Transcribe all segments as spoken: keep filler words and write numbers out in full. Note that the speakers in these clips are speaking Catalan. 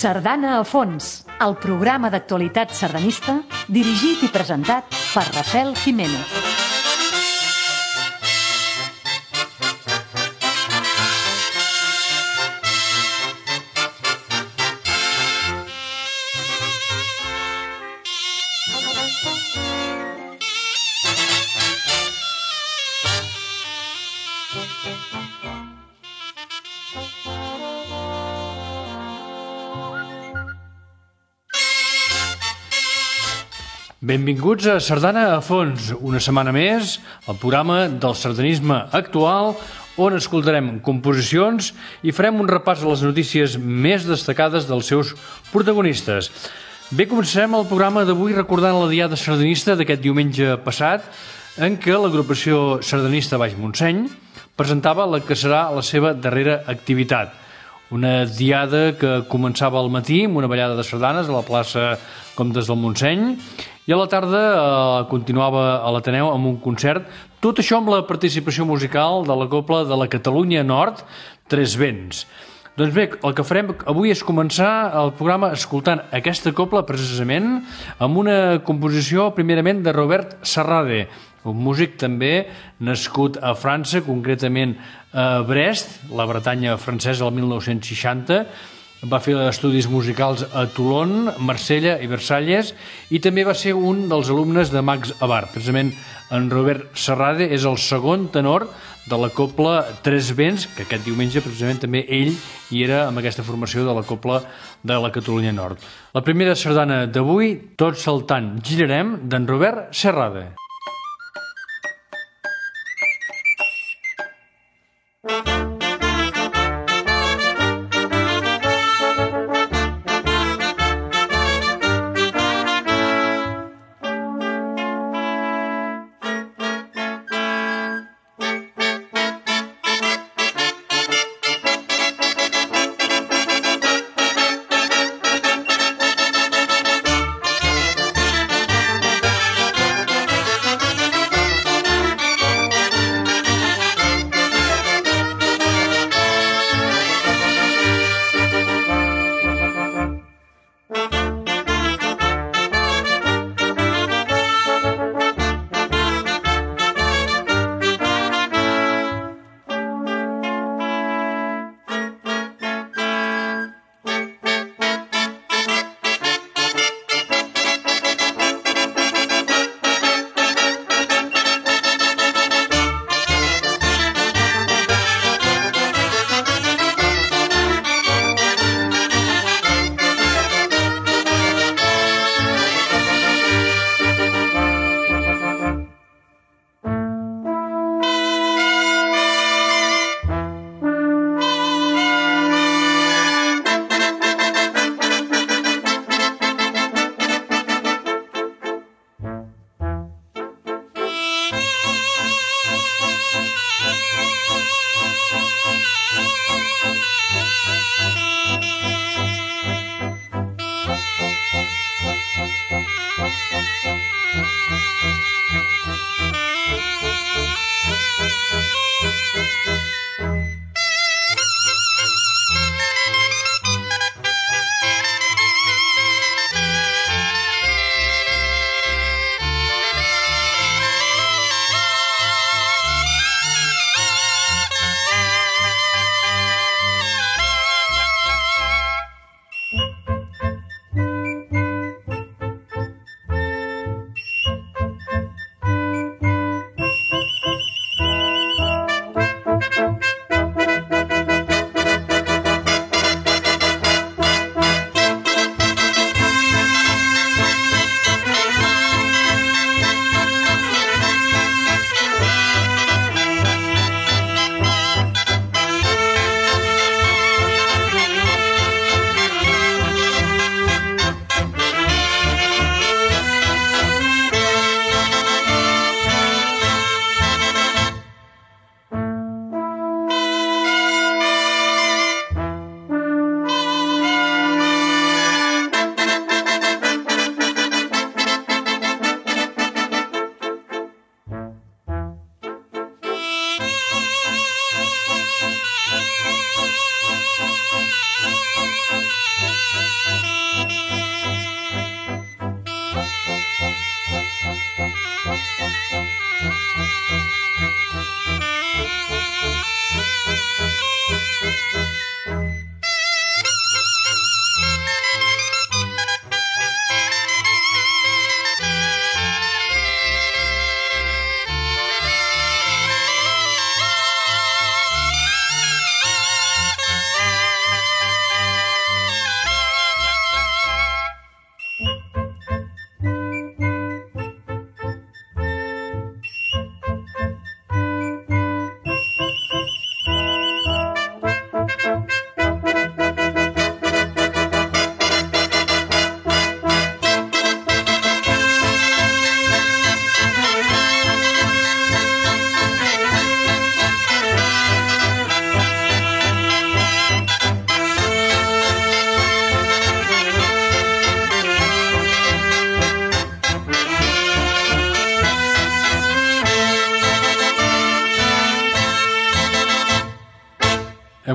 Sardana a fons, el programa d'actualitat sardanista dirigit i presentat per Rafael Jiménez. Benvinguts a Sardana a fons, una setmana més, el programa del sardanisme actual, on escoltarem composicions i farem un repàs a les notícies més destacades dels seus protagonistes. Bé, començarem el programa d'avui recordant la diada sardanista d'aquest diumenge passat, en què l'agrupació sardanista Baix Montseny presentava la que serà la seva darrera activitat. Una diada que començava al matí amb una ballada de sardanes a la plaça Comtes del Montseny i a la tarda eh, continuava a l'Ateneu amb un concert, tot això amb la participació musical de la Cobla de la Catalunya Nord, Tres Vents. Doncs bé, el que farem avui és començar el programa escoltant aquesta cobla precisament amb una composició primerament de Robert Serrade, un músic també nascut a França, concretament a Brest, la Bretanya francesa, el mil nou-cents seixanta. Va fer estudis musicals a Toulon, Marsella i Versalles i també va ser un dels alumnes de Max Havard. Precisament en Robert Serrade és el segon tenor de la cobla Tres Vents, que aquest diumenge precisament també ell hi era amb aquesta formació de la cobla de la Catalunya Nord. La primera sardana d'avui, Tot saltant girarem, d'en Robert Serrade.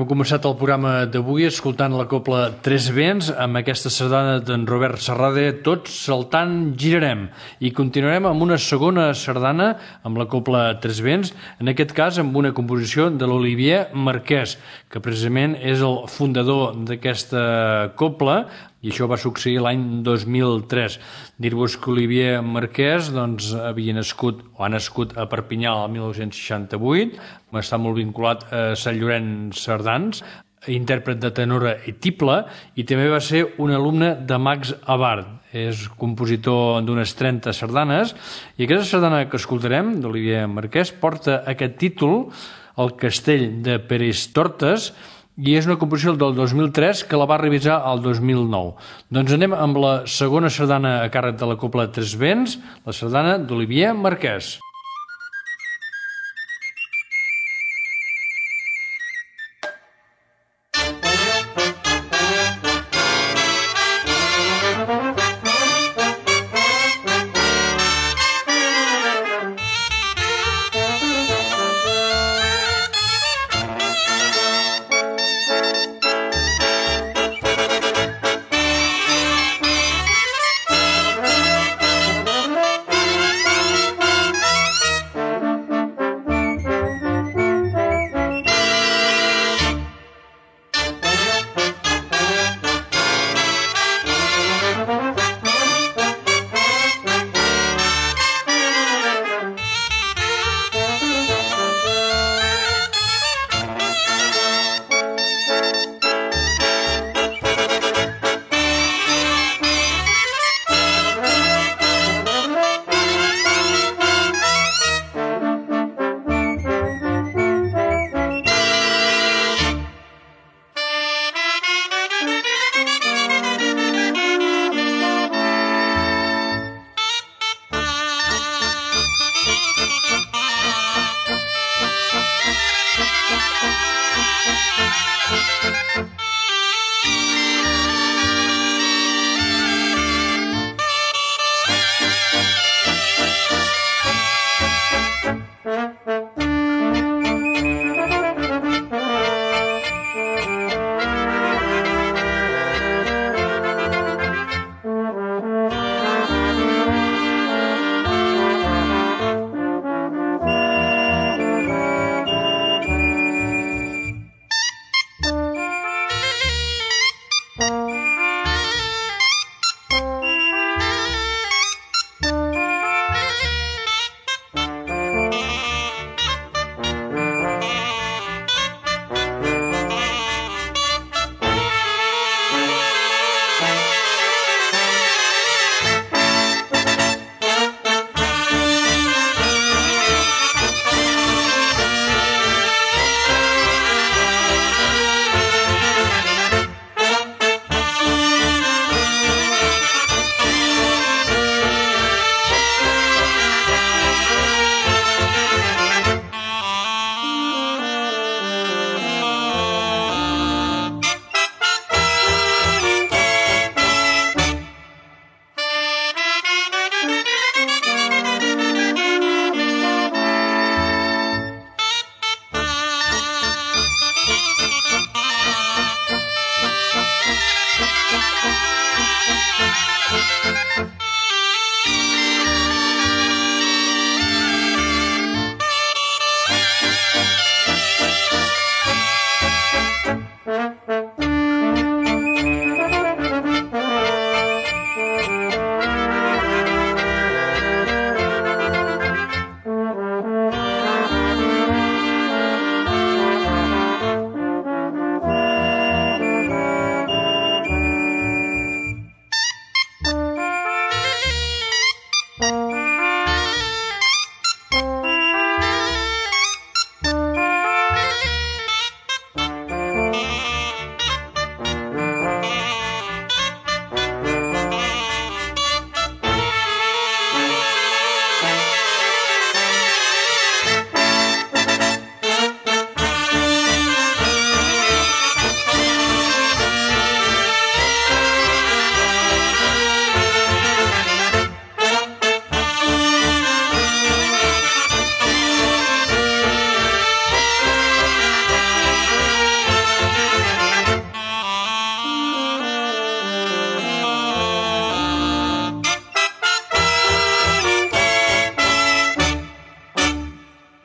Hem començat el programa d'avui escoltant la cobla Tres Vents amb aquesta sardana d'en Robert Serrade, Tots saltant girarem. I continuarem amb una segona sardana amb la cobla Tres Vents, en aquest cas amb una composició de l'Olivier Marquès, que precisament és el fundador d'aquesta cobla, i això va succeir l'any dos mil tres. Dir-vos que Olivier Marquès doncs, havia nascut o ha nascut a Perpinyà el mil nou-cents seixanta-vuit, està molt vinculat a Sant Llorenç Cerdans, intèrpret de tenora i tible, i també va ser un alumne de Max Abart. És compositor d'unes trenta sardanes, i aquesta sardana que escoltarem, d'Olivier Marquès, porta aquest títol, El castell de Peristortes, i és una composició del dos mil tres que la va revisar el dos mil nou. Doncs anem amb la segona sardana a càrrec de la cobla Tres Vents, la sardana d'Olivier Marquès.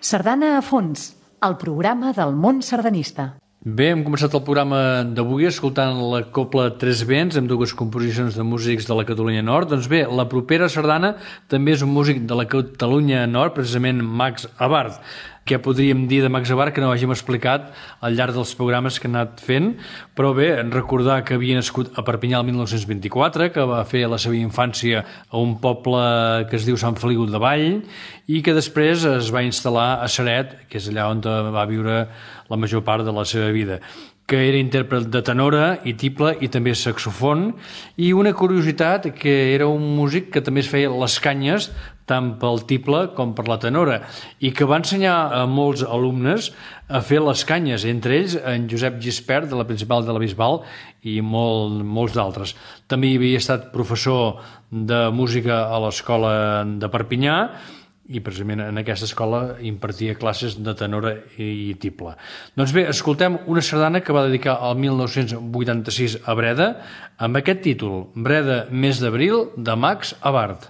Sardana a fons, el programa del món sardanista. Bé, hem començat el programa d'avui escoltant la Cobla Tres Vents amb dues composicions de músics de la Catalunya Nord. Doncs bé, la propera sardana també és un músic de la Catalunya Nord, precisament Max Abart. Què podríem dir de Max Abart que no hàgim explicat al llarg dels programes que hem anat fent? Però bé, recordar que havia nascut a Perpinyà el mil nou-cents vint-i-quatre, que va fer la seva infància a un poble que es diu Sant Feliu de Vall i que després es va instal·lar a Ceret, que és allà on va viure la major part de la seva vida, que era intèrpret de tenora i tible i també saxofon, i una curiositat que era un músic que també es feia les canyes tant pel tible com per la tenora i que va ensenyar a molts alumnes a fer les canyes, entre ells en Josep Gispert de la Principal de la Bisbal i molt, molts d'altres. També havia estat professor de música a l'escola de Perpinyà i precisament en aquesta escola impartia classes de tenora i tible. Doncs bé, escoltem una sardana que va dedicar el mil nou-cents vuitanta-sis a Breda amb aquest títol, Breda, mes d'abril, de Max Abart.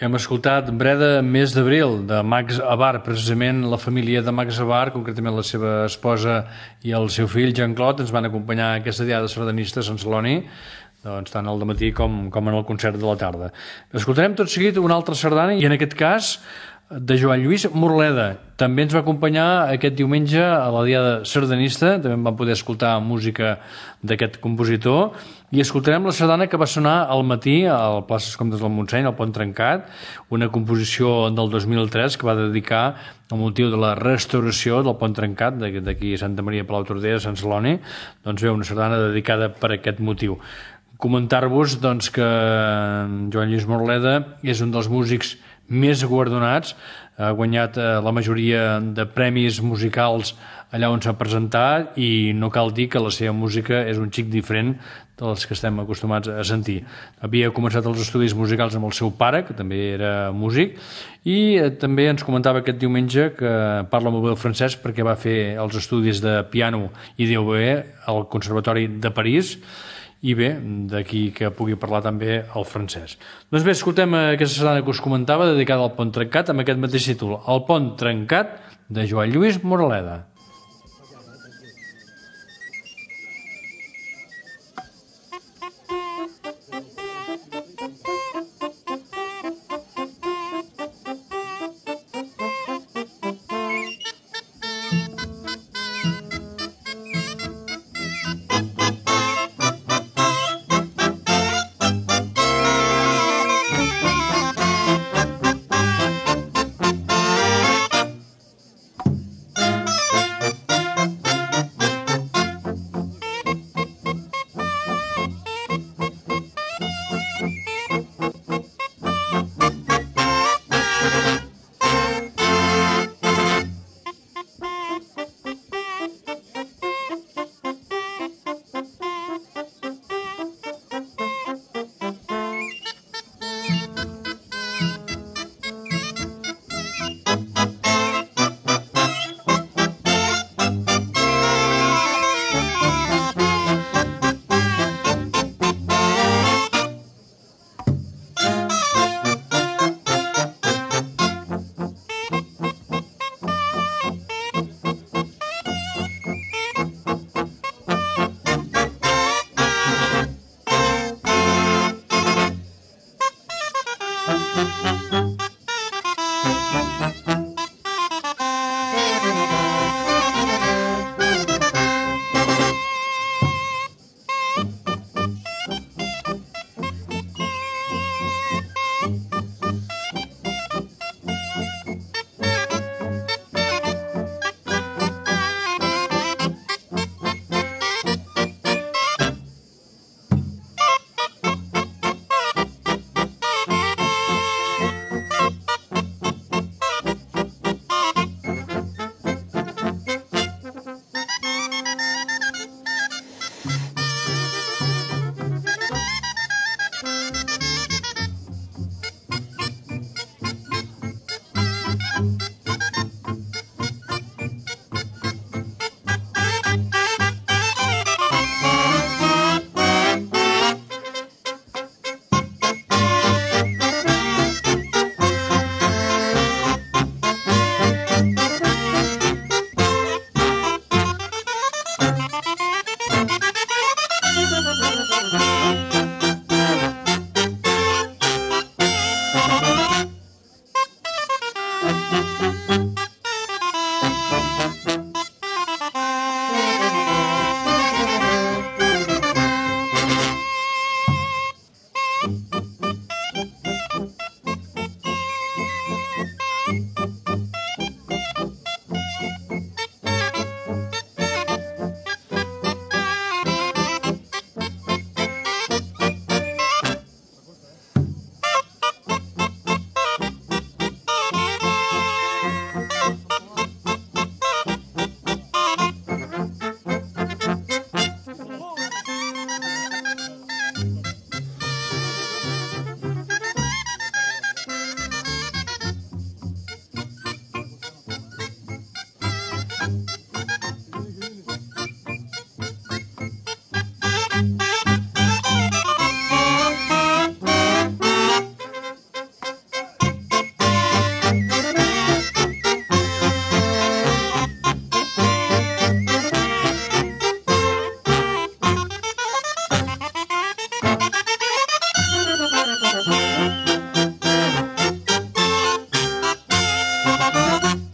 hem escoltat Breda mes d'abril, de Max Abar, precisament la família de Max Abar, concretament la seva esposa i el seu fill Jean-Claude, ens van acompanyar a aquesta diada sardanista a Sant Celoni, doncs, tant al dematí com, com en el concert de la tarda. Escoltarem tot seguit una altra sardana, i en aquest cas de Joan Lluís Morleda. També ens va acompanyar aquest diumenge a la diada sardanista, també vam poder escoltar música d'aquest compositor, i escoltarem la sardana que va sonar al matí al Places Comtes del Montseny, al Pont Trencat, una composició del dos mil tres que va dedicar al motiu de la restauració del Pont Trencat, d'aquí a Santa Maria Palau Tordera, Sant Celoni, doncs bé, una sardana dedicada per aquest motiu. Comentar-vos doncs, que Joan Lluís Morleda és un dels músics més guardonats, ha guanyat la majoria de premis musicals allà on s'ha presentat, i no cal dir que la seva música és un xic diferent de les que estem acostumats a sentir. Havia començat els estudis musicals amb el seu pare, que també era músic, i també ens comentava aquest diumenge que parla molt bé el francès perquè va fer els estudis de piano i d'oboè al Conservatori de París, i bé, d'aquí que pugui parlar també el francès. Doncs bé, escoltem aquesta sardana que us comentava, dedicada al Pont Trencat, amb aquest mateix títol, El Pont Trencat, de Joan Lluís Morleda.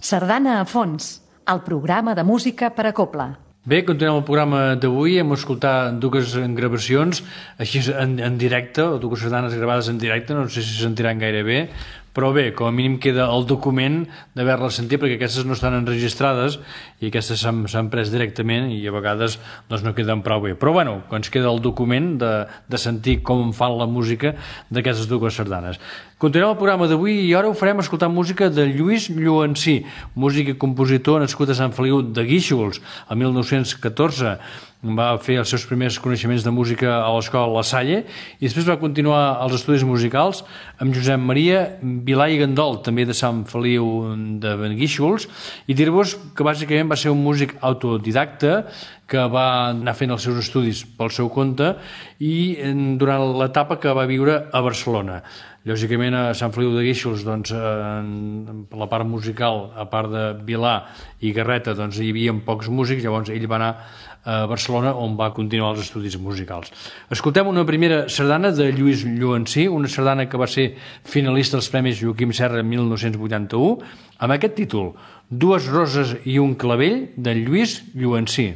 Sardana a fons, el programa de música per a cobla. Bé, continuem el programa d'avui. Hem escoltat dues gravacions així en, en directe, o dues sardanes gravades en directe, no sé si se sentiran gaire bé, però bé, com a mínim queda el document d'haver-les sentit, perquè aquestes no estan enregistrades i aquestes s'han pres directament i a vegades doncs, no queden prou bé. Però bueno, ens queda el document de, de sentir com fan la música d'aquestes dues sardanes. Continuem el programa d'avui i ara ho farem escoltant música de Lluís Lloansí, músic i compositor nascut a Sant Feliu de Guíxols el mil nou-cents catorze. Va fer els seus primers coneixements de música a l'escola La Salle i després va continuar els estudis musicals amb Josep Maria Vilà i Gandol, també de Sant Feliu de Guíxols, i dir-vos que bàsicament va ser un músic autodidacta que va anar fent els seus estudis pel seu compte i durant l'etapa que va viure a Barcelona. Lògicament a Sant Feliu de Guíxols, doncs, en la part musical, a part de Vilà i Garreta, doncs, hi havia pocs músics, llavors ell va anar a Barcelona on va continuar els estudis musicals. Escoltem una primera sardana de Lluís Lloansí, una sardana que va ser finalista als Premis Joaquim Serra en mil nou-cents vuitanta-u, amb aquest títol, Dues roses i un clavell, de Lluís Lloansí.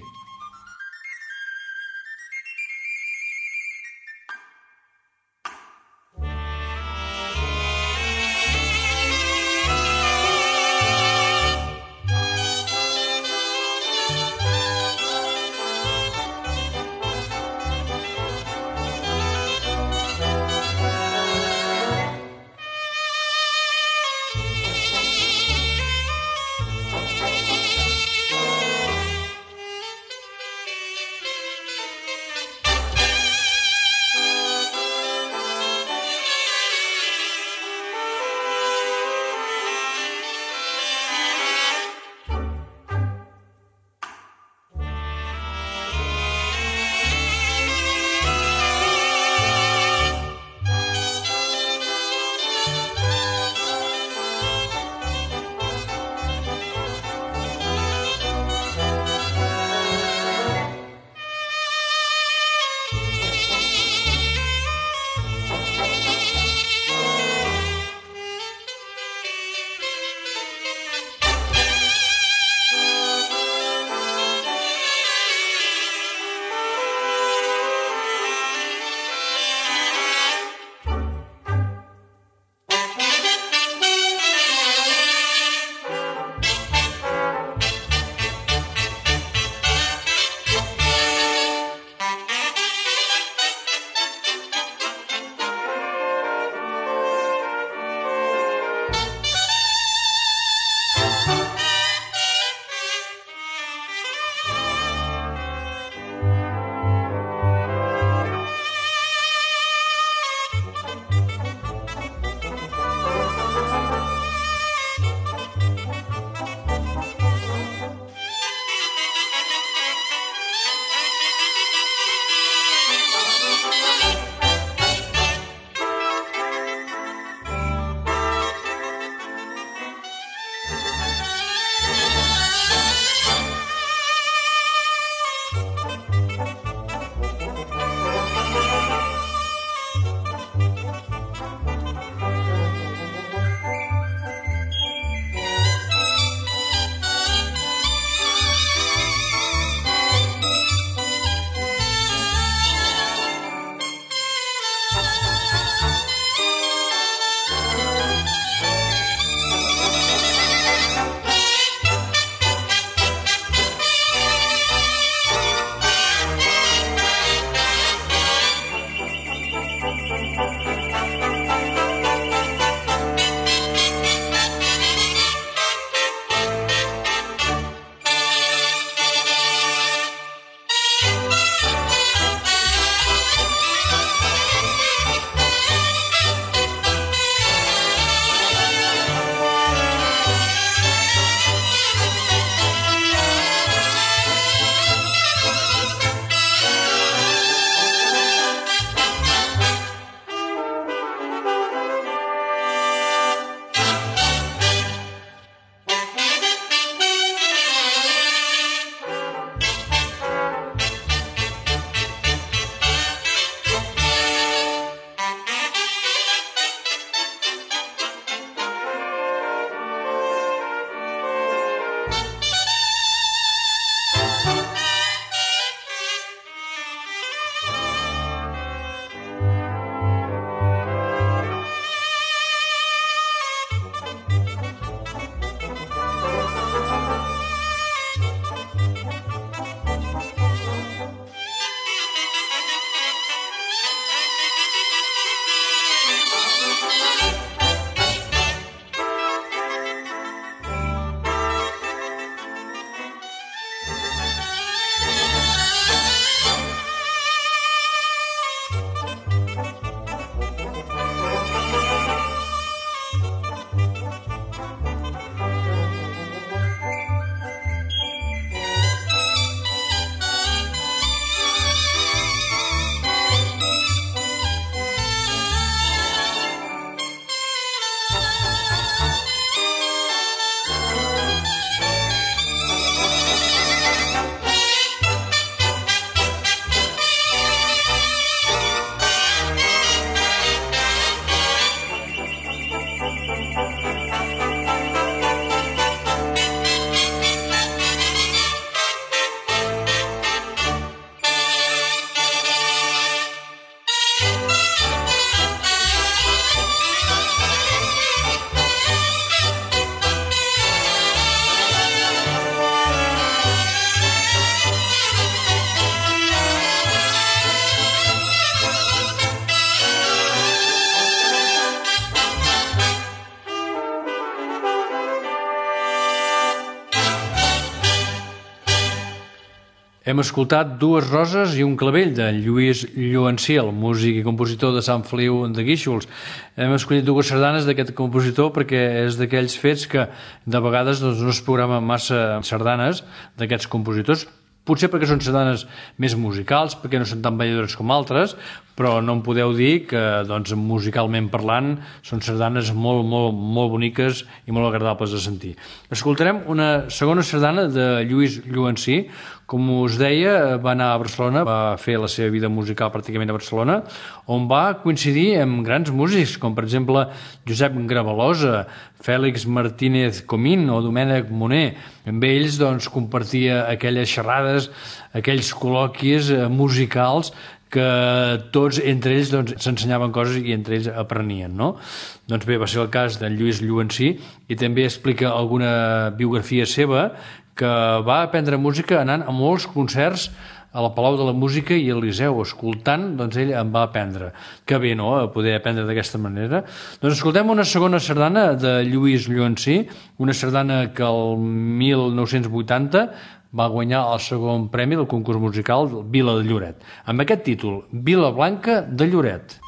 Hem escoltat Dues roses i un clavell de Lluís Lloansí, el músic i compositor de Sant Feliu de Guíxols. Hem escollit dues sardanes d'aquest compositor perquè és d'aquells fets que de vegades doncs, no es programa massa sardanes d'aquests compositors, potser perquè són sardanes més musicals, perquè no són tan balladores com altres, però no em podeu dir que doncs, musicalment parlant són sardanes molt, molt, molt boniques i molt agradables de sentir. Escoltarem una segona sardana de Lluís Lloansí. Com us deia, va anar a Barcelona, va fer la seva vida musical pràcticament a Barcelona, on va coincidir amb grans músics, com per exemple Josep Gravalosa, Fèlix Martínez Comín o Domènec Moner. Amb ells doncs, compartia aquelles xerrades, aquells col·loquis musicals que tots entre ells doncs, s'ensenyaven coses i entre ells aprenien, no? Doncs bé, va ser el cas de Lluís Lloansí i també explica alguna biografia seva que va aprendre música anant a molts concerts a la Palau de la Música i al Liceu, escoltant, doncs ell en va aprendre. Que bé, no?, poder aprendre d'aquesta manera. Doncs escoltem una segona sardana de Lluís Lloansí, una sardana que el mil nou-cents vuitanta va guanyar el segon premi del concurs musical Vila de Lloret. Amb aquest títol, Vila Blanca de Lloret.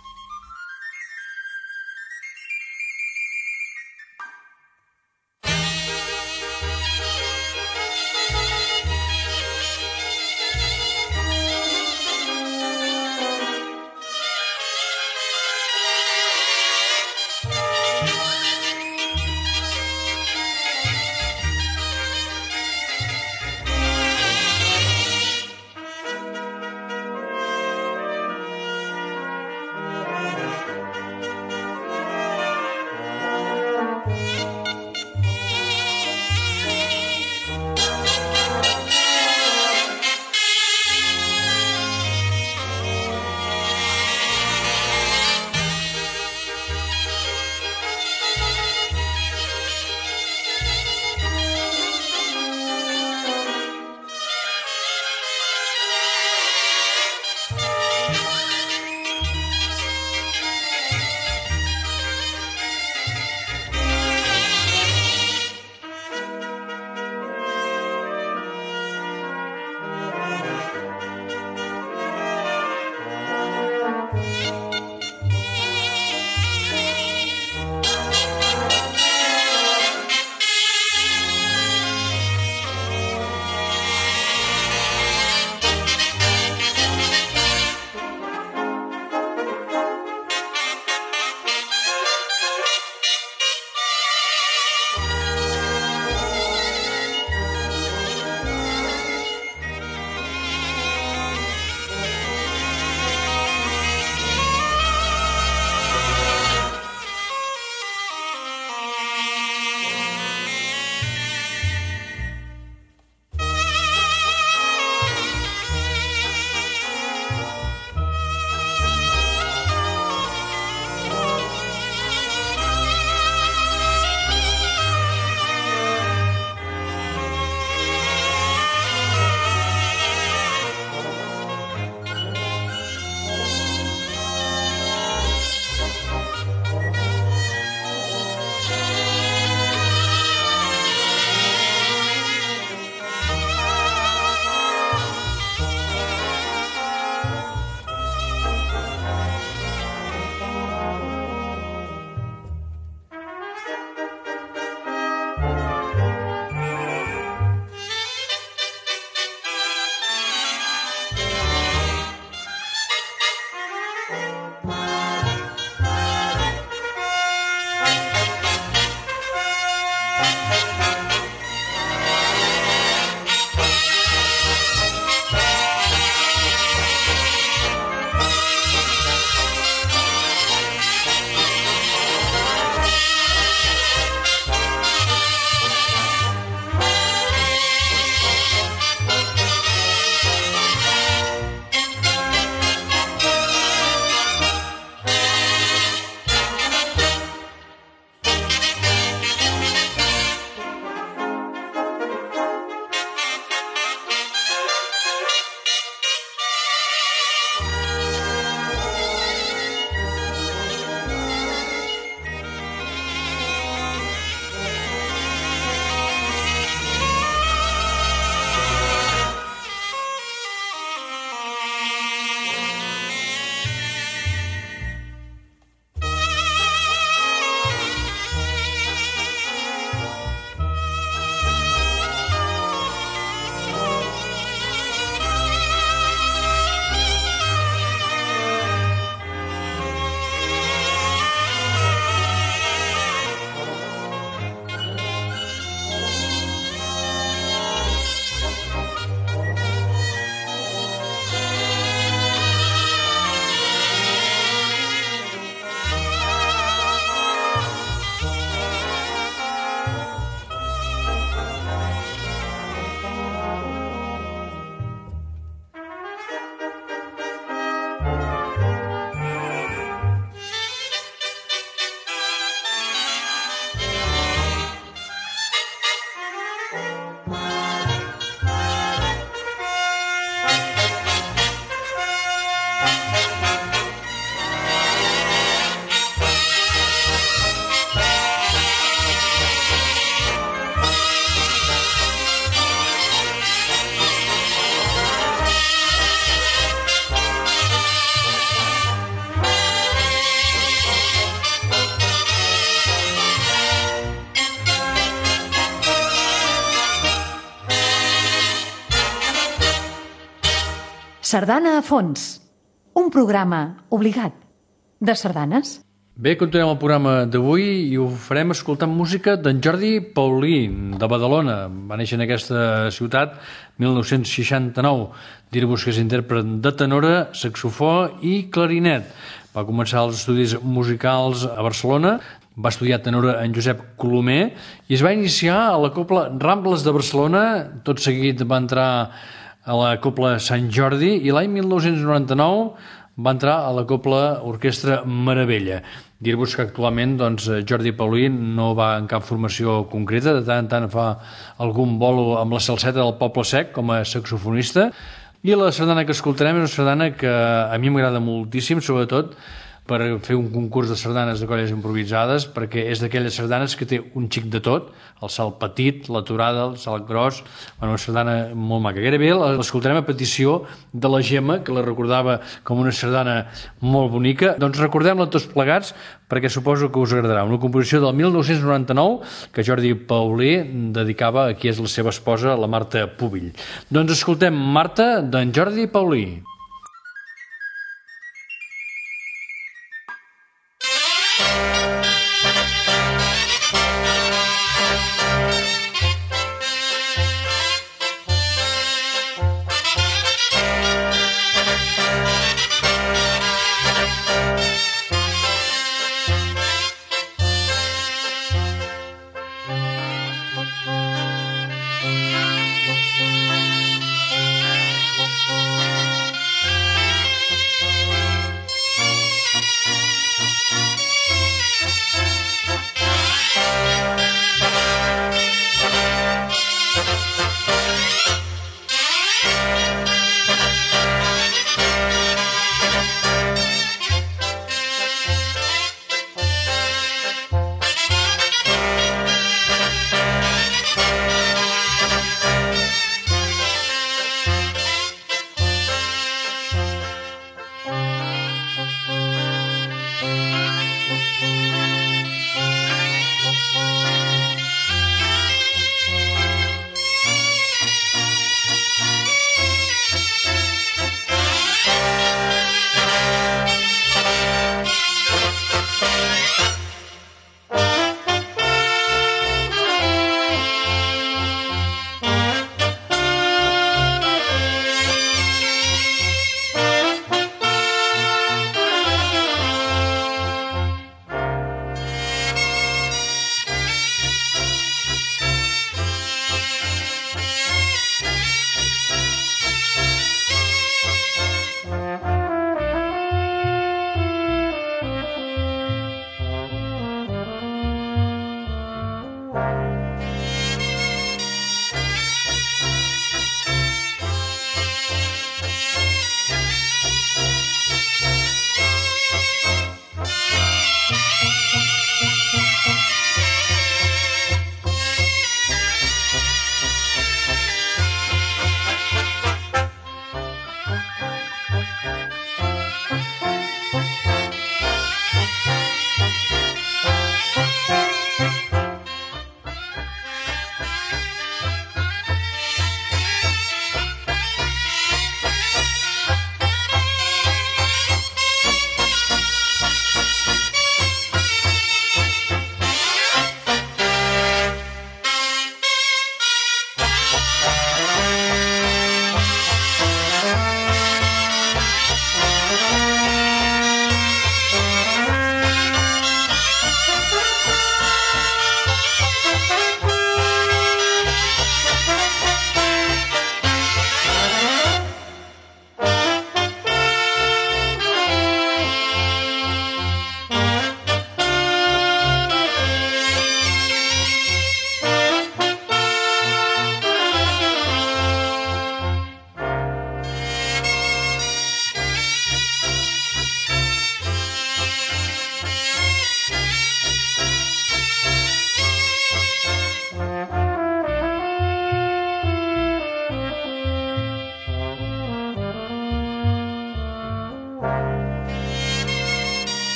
Sardana a fons, un programa obligat de sardanes. Bé, continuem el programa d'avui i ho farem escoltant música d'en Jordi Paulí, de Badalona. Va néixer en aquesta ciutat mil nou-cents seixanta-nou. Dir-vos que és intèrpret de tenora, saxofó i clarinet. Va començar els estudis musicals a Barcelona, va estudiar tenora en Josep Colomer i es va iniciar a la Cobla Rambles de Barcelona. Tot seguit va entrar a la Cobla Sant Jordi i l'any mil nou-cents noranta-nou va entrar a la Cobla Orquestra Meravella. Dir-vos que actualment doncs, Jordi Paulí no va en cap formació concreta, de tant en tant fa algun bolo amb la salseta del Poble Sec com a saxofonista, i la sardana que escoltarem és una sardana que a mi m'agrada moltíssim, sobretot per fer un concurs de sardanes de colles improvisades, perquè és d'aquelles sardanes que té un xic de tot, el salt petit, l'aturada, el salt gros, bueno, una sardana molt maca. Gairebé l'escoltarem a petició de la Gemma, que la recordava com una sardana molt bonica. Doncs recordem-la tots plegats, perquè suposo que us agradarà. Una composició del mil nou-cents noranta-nou que Jordi Paulí dedicava a qui és la seva esposa, la Marta Pubill. Doncs escoltem Marta, d'en Jordi Paulí.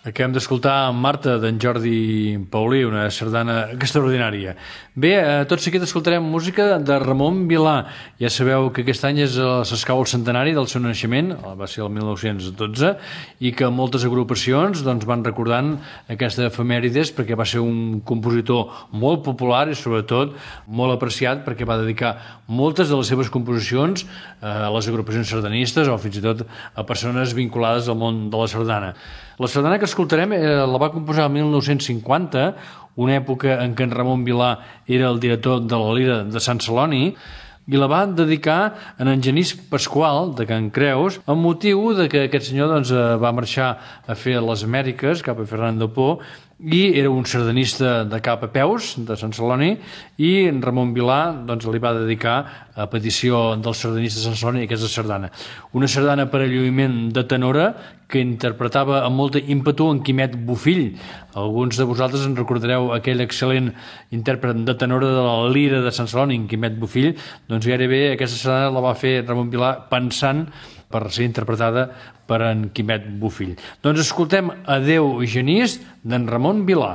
Acabem d'escoltar Marta d'en Jordi Paulí, una sardana extraordinària. Bé, eh, tot seguit escoltarem música de Ramon Vilà. Ja sabeu que aquest any és s'escau el centenari del seu naixement, va ser el mil nou-cents dotze, i que moltes agrupacions doncs, van recordant aquesta efemèrides perquè va ser un compositor molt popular i sobretot molt apreciat perquè va dedicar moltes de les seves composicions a les agrupacions sardanistes o fins i tot a persones vinculades al món de la sardana. La sardana que escoltarem eh, la va composar el mil nou-cents cinquanta, una època en què en Ramon Vilà era el director de la Lira de Sant Celoni, i la va dedicar a en Genís Pasqual, de Can Creus, amb motiu de que aquest senyor doncs, va marxar a fer les Amèriques cap a Fernando Po, i era un sardanista de cap a peus, de Sant Celoni, i en Ramon Vilà doncs, li va dedicar a petició dels sardanistes de Sant Celoni aquesta sardana. Una sardana per a lluïment de tenora que interpretava amb molta ímpetu en Quimet Bofill. Alguns de vosaltres en recordareu aquell excel·lent intèrpret de tenora de la Lira de Sant Celoni, en Quimet Bofill. Doncs gairebé aquesta sardana la va fer Ramon Vilà pensant per ser interpretada per en Quimet Bofill. Doncs escoltem Adéu Genís d'en Ramon Vilà.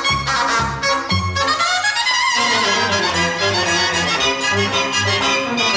Thank you.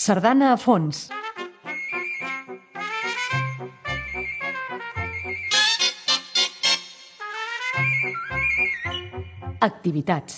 Sardana a fons. Activitats.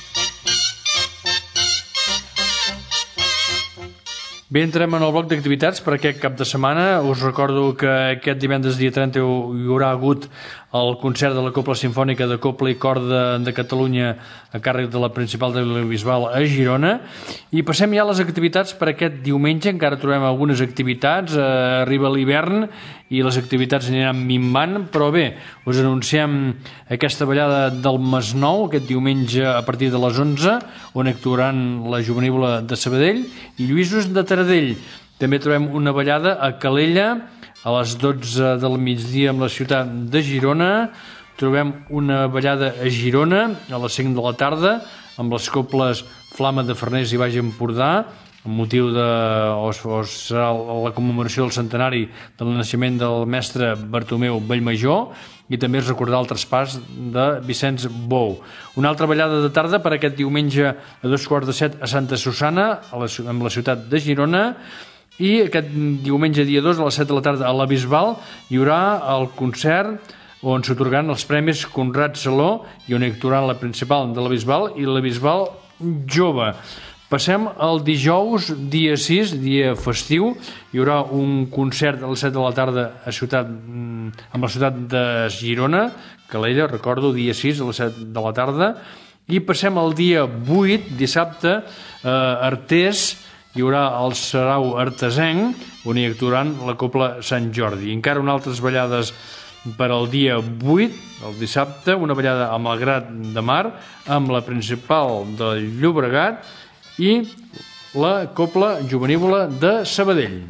Bé, entrem en el bloc d'activitats per aquest cap de setmana. Us recordo que aquest divendres dia trenta hi haurà hagut el concert de la Cobla Simfònica de Cobla i Corda de Catalunya a càrrec de la Principal de la Bisbal a Girona. I passem ja a les activitats per aquest diumenge. Encara trobem algunes activitats. Eh, arriba l'hivern i les activitats aniran minvant, però bé, us anunciem aquesta ballada del Masnou aquest diumenge a partir de les onze, on actuaran la Juvenívola de Sabadell i Lluïsos de Taradell. També trobem una ballada a Calella a les dotze del migdia amb la ciutat de Girona. Trobem una ballada a Girona a les cinc de la tarda amb les coples Flama de Farners i Baix Empordà, amb motiu de o, o serà la commemoració del centenari del naixement del mestre Bartomeu Vallmajor, i també es recordarà el traspàs de Vicenç Bou. Una altra ballada de tarda per aquest diumenge a dos quarts de set a Santa Susana, a la, amb la ciutat de Girona, i aquest diumenge dia dos a les set de la tarda a la Bisbal hi haurà el concert on s'atorgaran els premis Conrad Saló i on actuaran la Principal de la Bisbal i la Bisbal Jove. Passem al dijous, dia sis, dia festiu. Hi haurà un concert a les set de la tarda a ciutat, amb la ciutat de Girona, Calella, recordo, dia sis a les set de la tarda. I passem al dia vuit, dissabte, a Artés, hi haurà el Sarau Artesenc, on hi actuaran la Cobla Sant Jordi. I encara unes altres ballades per al dia vuit, el dissabte, una ballada a Malgrat de Mar, amb la Principal del Llobregat, i la Cobla Juvenívola de Sabadell.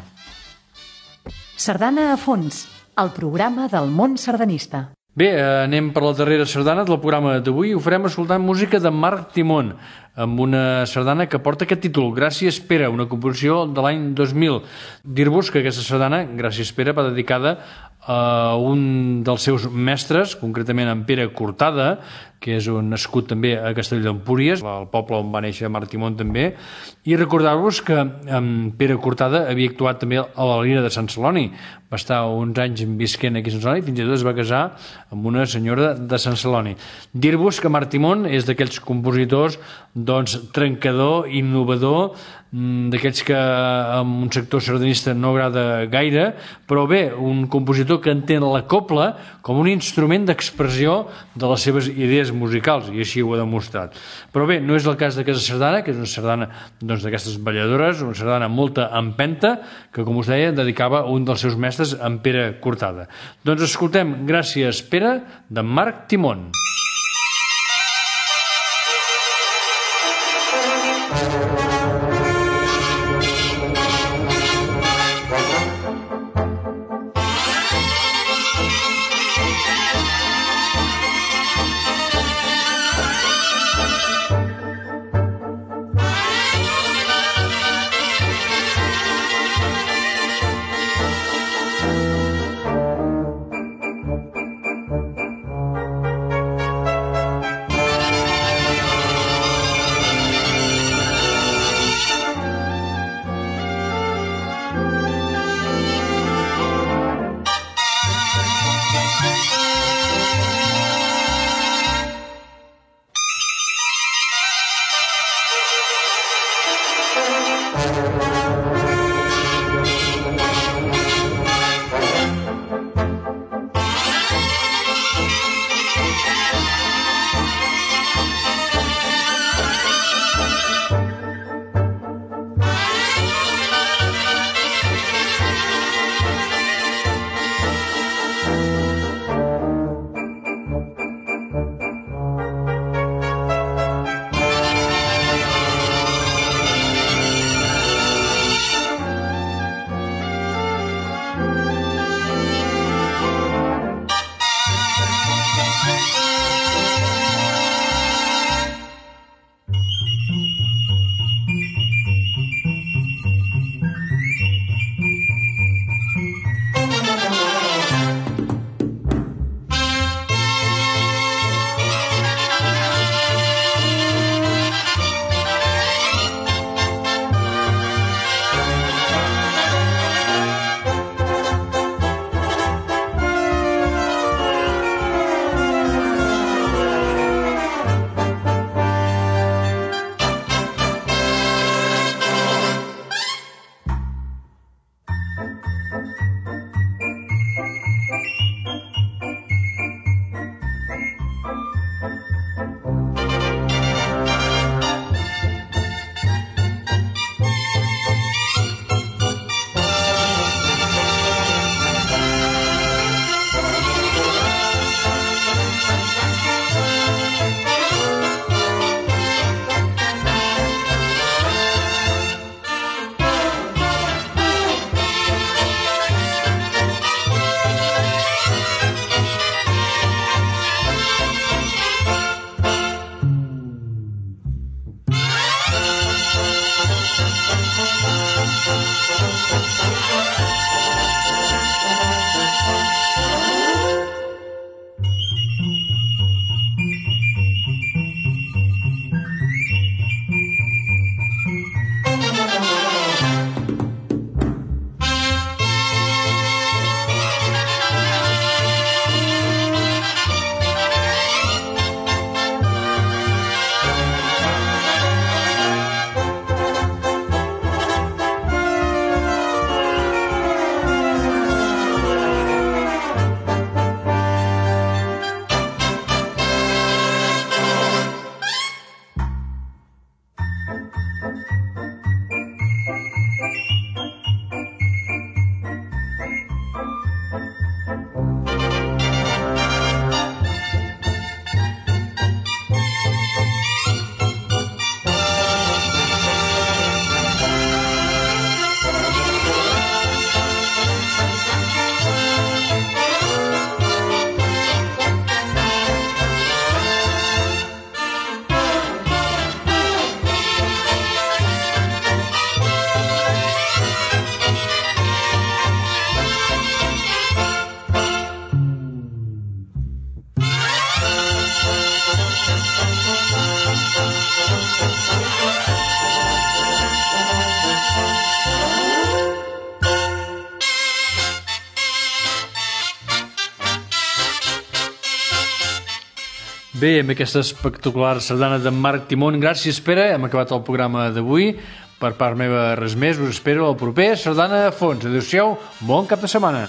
Sardana a fons, el programa del món sardanista. Bé, anem per la darrera sardana del programa d'avui. Ho farem escoltant música de Marc Timón, amb una sardana que porta aquest títol, Gràcies Pere, una composició de l'any dos mil. Dir-vos que aquesta sardana, Gràcies Pere, va dedicada a un dels seus mestres, concretament en Pere Cortada, que és un nascut també a Castelló d'Empúries, el poble on va néixer Marc Timón també, i recordar-vos que en Pere Cortada havia actuat també a la Lira de Sant Celoni, va estar uns anys visquent aquí a Sant Celoni, fins i tot es va casar amb una senyora de Sant Celoni. Dir-vos que Marc Timón és d'aquells compositors doncs trencador, innovador, d'aquells que en un sector sardanista no agrada gaire, però bé, un compositor que entén la cobla com un instrument d'expressió de les seves idees musicals, i així ho ha demostrat. Però bé, no és el cas d'aquesta sardana, que és una sardana doncs, d'aquestes balladores, una sardana amb molta empenta, que, com us deia, dedicava a un dels seus mestres, en Pere Cortada. Doncs escoltem Gràcies Pere, de Marc Timón. Bé, amb aquesta espectacular sardana de Marc Timón, gràcies, Pere, hem acabat el programa d'avui. Per part meva, res més, us espero al proper Sardana a fons. Adéu-siau, bon cap de setmana.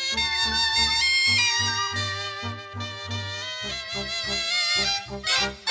Thank you.